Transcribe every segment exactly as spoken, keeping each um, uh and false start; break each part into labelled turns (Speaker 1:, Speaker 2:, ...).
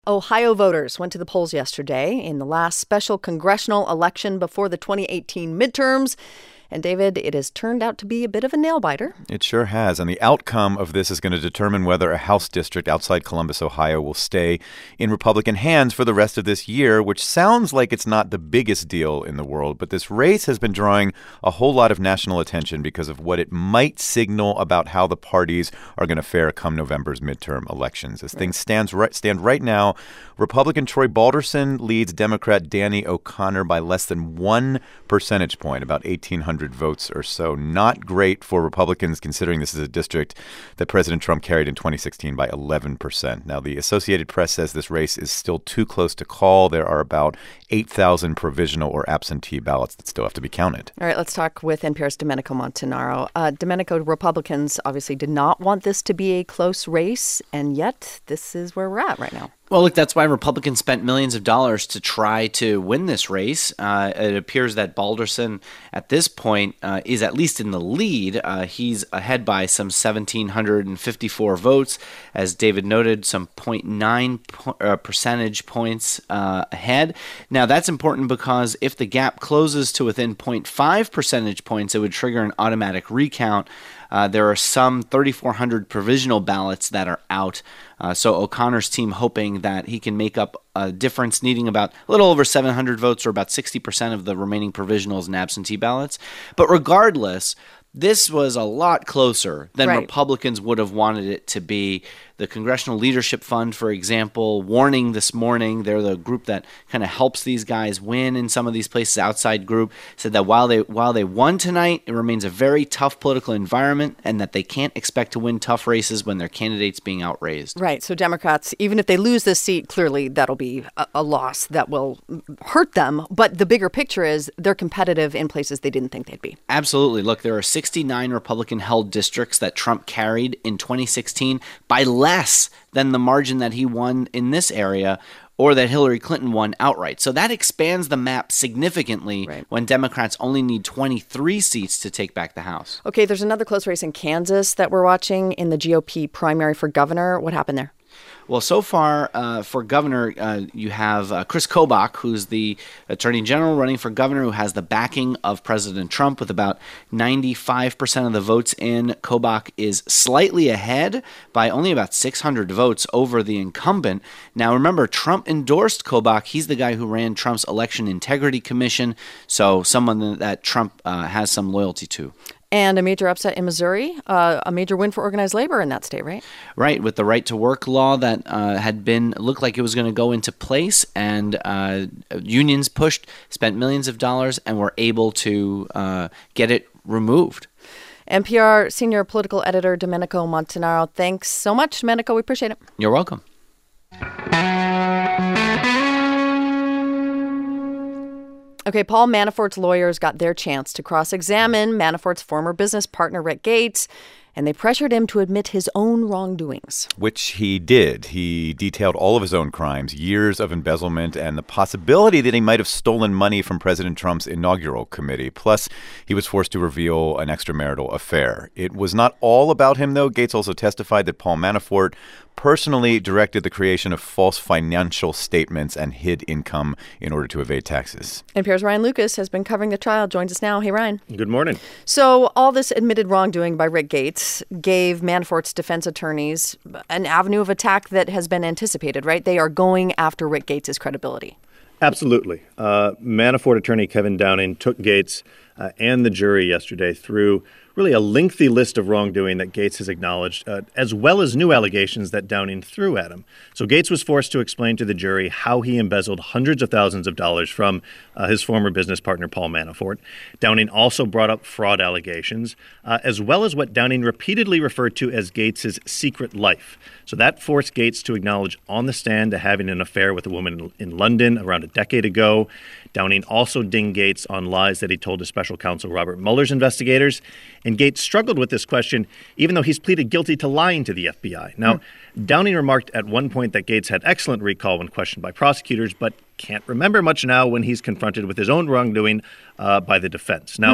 Speaker 1: Ohio voters went to the polls yesterday in the last special congressional election before the twenty eighteen midterms. And, David, it has turned out to be a bit of a nail-biter.
Speaker 2: It sure has. And the outcome of this is going to determine whether a House district outside Columbus, Ohio, will stay in Republican hands for the rest of this year, which sounds like it's not the biggest deal in the world. But this race has been drawing a whole lot of national attention because of what it might signal about how the parties are going to fare come November's midterm elections. As right. things stands right, stand right now, Republican Troy Balderson leads Democrat Danny O'Connor by less than one percentage point, about eighteen hundred votes or so. Not great for Republicans, considering this is a district that President Trump carried in twenty sixteen by eleven percent. Now, the Associated Press says this race is still too close to call. There are about eight thousand provisional or absentee ballots that still have to be counted.
Speaker 1: All right, let's talk with N P R's Domenico Montanaro. Uh, Domenico, Republicans obviously did not want this to be a close race, and yet this is where we're at right now.
Speaker 3: Well, look, that's why Republicans spent millions of dollars to try to win this race. Uh, it appears that Balderson, at this point, uh, is at least in the lead. Uh, he's ahead by some one thousand seven hundred fifty-four votes. As David noted, some zero point nine po- uh, percentage points uh, ahead. Now, that's important because if the gap closes to within zero point five percentage points, it would trigger an automatic recount. Uh, there are some three thousand four hundred provisional ballots that are out. Uh, so O'Connor's team hoping that he can make up a difference, needing about a little over seven hundred votes or about sixty percent of the remaining provisionals and absentee ballots. But regardless, this was a lot closer than right. Republicans would have wanted it to be. The Congressional Leadership Fund, for example, warning this morning, they're the group that kind of helps these guys win in some of these places, outside group, said that while they while they won tonight, it remains a very tough political environment and that they can't expect to win tough races when their candidate's being outraised.
Speaker 1: Right. So Democrats, even if they lose this seat, clearly that'll be a, a loss that will hurt them. But the bigger picture is they're competitive in places they didn't think they'd be.
Speaker 3: Absolutely. Look, there are sixty-nine Republican-held districts that Trump carried in twenty sixteen by less than the margin that he won in this area or that Hillary Clinton won outright. So that expands the map significantly right. when Democrats only need twenty-three seats to take back the House.
Speaker 1: Okay, there's another close race in Kansas that we're watching in the G O P primary for governor. What happened there?
Speaker 3: Well, so far uh, for governor, uh, you have uh, Chris Kobach, who's the attorney general running for governor, who has the backing of President Trump with about ninety-five percent of the votes in. Kobach is slightly ahead by only about six hundred votes over the incumbent. Now, remember, Trump endorsed Kobach. He's the guy who ran Trump's Election Integrity Commission, so someone that Trump uh, has some loyalty to.
Speaker 1: And a major upset in Missouri, uh, a major win for organized labor in that state, right?
Speaker 3: Right, with the right to work law that uh, had been, looked like it was going to go into place, and uh, unions pushed, spent millions of dollars, and were able to uh, get it removed.
Speaker 1: N P R senior political editor Domenico Montanaro, thanks so much, Domenico. We appreciate it.
Speaker 3: You're welcome.
Speaker 1: Okay, Paul Manafort's lawyers got their chance to cross-examine Manafort's former business partner, Rick Gates, and they pressured him to admit his own wrongdoings.
Speaker 2: Which he did. He detailed all of his own crimes, years of embezzlement, and the possibility that he might have stolen money from President Trump's inaugural committee. Plus, he was forced to reveal an extramarital affair. It was not all about him, though. Gates also testified that Paul Manafort personally directed the creation of false financial statements and hid income in order to evade taxes.
Speaker 1: N P R's Ryan Lucas has been covering the trial, joins us now. Hey, Ryan.
Speaker 4: Good morning.
Speaker 1: So all this admitted wrongdoing by Rick Gates gave Manafort's defense attorneys an avenue of attack that has been anticipated, right? They are going after Rick Gates' credibility.
Speaker 4: Absolutely. Uh, Manafort attorney Kevin Downing took Gates uh, and the jury yesterday through really a lengthy list of wrongdoing that Gates has acknowledged, uh, as well as new allegations that Downing threw at him. So Gates was forced to explain to the jury how he embezzled hundreds of thousands of dollars from uh, his former business partner, Paul Manafort. Downing also brought up fraud allegations, uh, as well as what Downing repeatedly referred to as Gates's secret life. So that forced Gates to acknowledge on the stand to having an affair with a woman in London around a decade ago. Downing also dinged Gates on lies that he told to special counsel Robert Mueller's investigators. And Gates struggled with this question, even though he's pleaded guilty to lying to the F B I. Now, mm. Downing remarked at one point that Gates had excellent recall when questioned by prosecutors, but can't remember much now when he's confronted with his own wrongdoing uh, by the defense. Now, mm.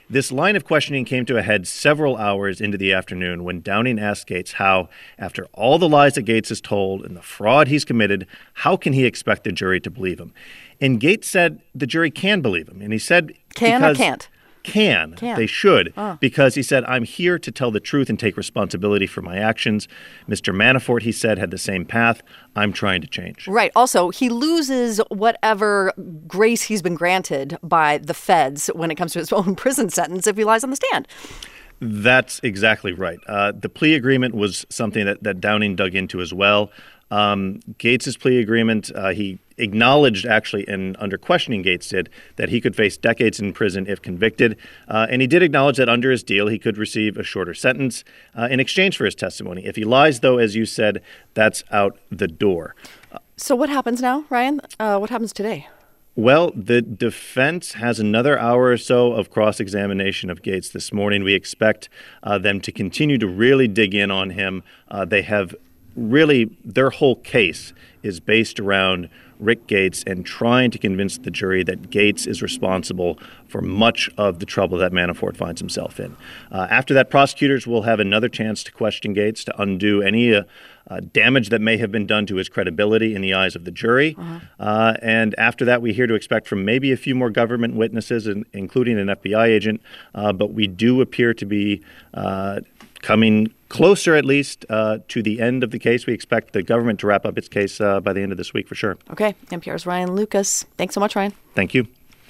Speaker 4: This line of questioning came to a head several hours into the afternoon when Downing asked Gates how, after all the lies that Gates has told and the fraud he's committed, how can he expect the jury to believe him? And Gates said the jury can believe him. And he said
Speaker 1: Can or can't?
Speaker 4: Can.
Speaker 1: Can.
Speaker 4: They should.
Speaker 1: Oh.
Speaker 4: Because he said, I'm here to tell the truth and take responsibility for my actions. Mister Manafort, he said, had the same path. I'm trying to change.
Speaker 1: Right. Also, he loses whatever grace he's been granted by the feds when it comes to his own prison sentence if he lies on the stand.
Speaker 4: That's exactly right. Uh, the plea agreement was something that, that Downing dug into as well. Um, Gates's plea agreement, uh, he acknowledged actually, and under questioning Gates did, that he could face decades in prison if convicted. Uh, and he did acknowledge that under his deal, he could receive a shorter sentence uh, in exchange for his testimony. If he lies, though, as you said, that's out the door.
Speaker 1: So what happens now, Ryan? Uh, what happens today?
Speaker 4: Well, the defense has another hour or so of cross-examination of Gates this morning. We expect uh, them to continue to really dig in on him. Uh, they have really, their whole case is based around Rick Gates and trying to convince the jury that Gates is responsible for much of the trouble that Manafort finds himself in. Uh, after that, prosecutors will have another chance to question Gates to undo any uh, uh, damage that may have been done to his credibility in the eyes of the jury. Uh-huh. Uh, and after that, we hear to expect from maybe a few more government witnesses, in, including an F B I agent. Uh, but we do appear to be uh, coming closer, at least, uh, to the end of the case. We expect the government to wrap up its case uh, by the end of this week for sure.
Speaker 1: Okay. N P R's Ryan Lucas. Thanks so much, Ryan.
Speaker 4: Thank you.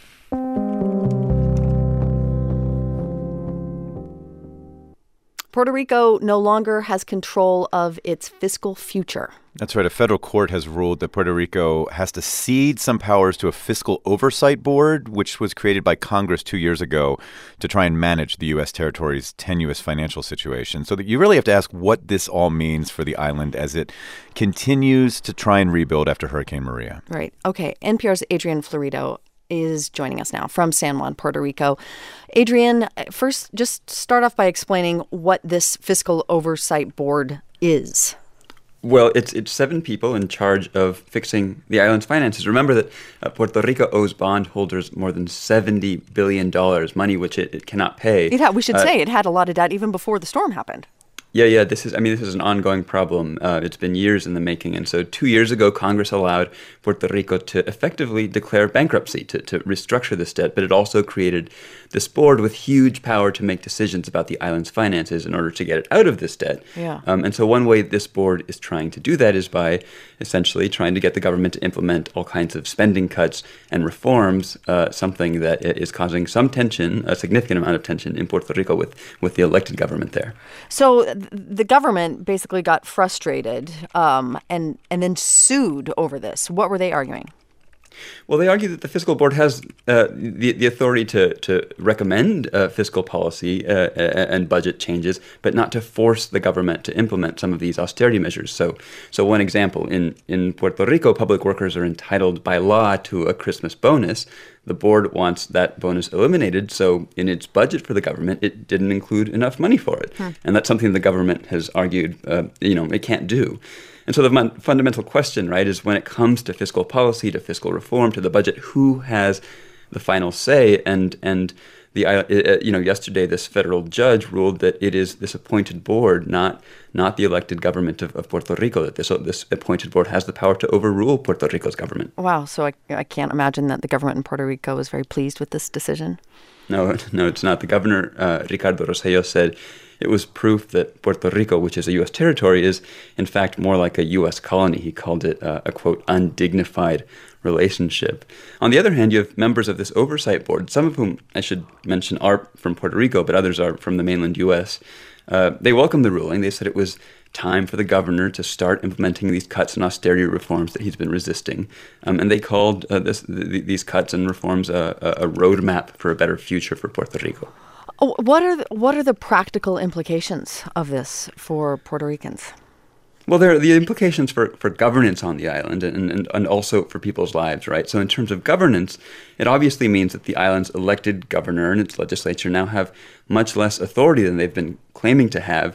Speaker 1: Puerto Rico no longer has control of its fiscal future.
Speaker 2: That's right. A federal court has ruled that Puerto Rico has to cede some powers to a fiscal oversight board, which was created by Congress two years ago to try and manage the U S territory's tenuous financial situation. So that you really have to ask what this all means for the island as it continues to try and rebuild after Hurricane Maria.
Speaker 1: Right. Okay. N P R's Adrian Florido is joining us now from San Juan, Puerto Rico. Adrian, first, just start off by explaining what this fiscal oversight board is.
Speaker 5: Well, it's it's seven people in charge of fixing the island's finances. Remember that uh, Puerto Rico owes bondholders more than seventy billion dollars, money which it, it cannot pay.
Speaker 1: It had, we should
Speaker 5: uh,
Speaker 1: say it had a lot of debt even before the storm happened.
Speaker 5: Yeah, yeah, this is, I mean, this is an ongoing problem. Uh, it's been years in the making. And so two years ago, Congress allowed Puerto Rico to effectively declare bankruptcy, to, to restructure this debt. But it also created this board with huge power to make decisions about the island's finances in order to get it out of this debt.
Speaker 1: Yeah.
Speaker 5: Um, and so one way this board is trying to do that is by essentially trying to get the government to implement all kinds of spending cuts and reforms, uh, something that is causing some tension, a significant amount of tension in Puerto Rico with, with the elected government there.
Speaker 1: So the government basically got frustrated um, and and then sued over this. What were they arguing?
Speaker 5: Well, they argue that the fiscal board has uh, the the authority to to recommend uh, fiscal policy uh, and budget changes, but not to force the government to implement some of these austerity measures. So, so one example, in in Puerto Rico, public workers are entitled by law to a Christmas bonus. The board wants that bonus eliminated, so in its budget for the government, it didn't include enough money for it. Hmm. And that's something the government has argued, uh, you know, it can't do. And so the mon- fundamental question, right, is when it comes to fiscal policy, to fiscal reform, to the budget, who has the final say? And and the uh, you know yesterday this federal judge ruled that it is this appointed board, not not the elected government of, of Puerto Rico, that this this appointed board has the power to overrule Puerto Rico's government.
Speaker 1: Wow, so I, I can't imagine that the government in Puerto Rico was very pleased with this decision.
Speaker 5: No, no, it's not. The governor, uh, Ricardo Rosselló, said it was proof that Puerto Rico, which is a U S territory, is in fact more like a U S colony. He called it uh, a, quote, undignified relationship. On the other hand, you have members of this oversight board, some of whom I should mention are from Puerto Rico, but others are from the mainland U S. Uh, they welcomed the ruling. They said it was time for the governor to start implementing these cuts and austerity reforms that he's been resisting. Um, and they called uh, this, th- these cuts and reforms a, a roadmap for a better future for Puerto Rico.
Speaker 1: Oh, what are the, what are the practical implications of this for Puerto Ricans?
Speaker 5: Well, there are the implications for, for governance on the island and, and, and also for people's lives, right? So in terms of governance, it obviously means that the island's elected governor and its legislature now have much less authority than they've been claiming to have.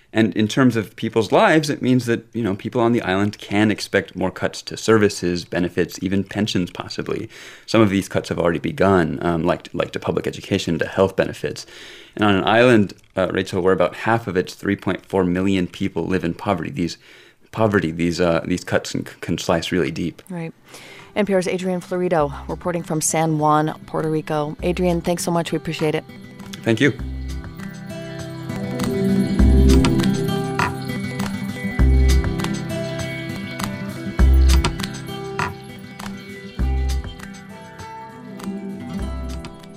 Speaker 5: And in terms of people's lives, it means that, you know, people on the island can expect more cuts to services, benefits, even pensions possibly. Some of these cuts have already begun, um, like, like to public education, to health benefits. And on an island, uh, Rachel, where about half of its three point four million people live in poverty, these poverty, these uh, these cuts can, can slice really deep.
Speaker 1: Right. N P R's Adrian Florido reporting from San Juan, Puerto Rico. Adrian, thanks so much. We appreciate it.
Speaker 5: Thank you.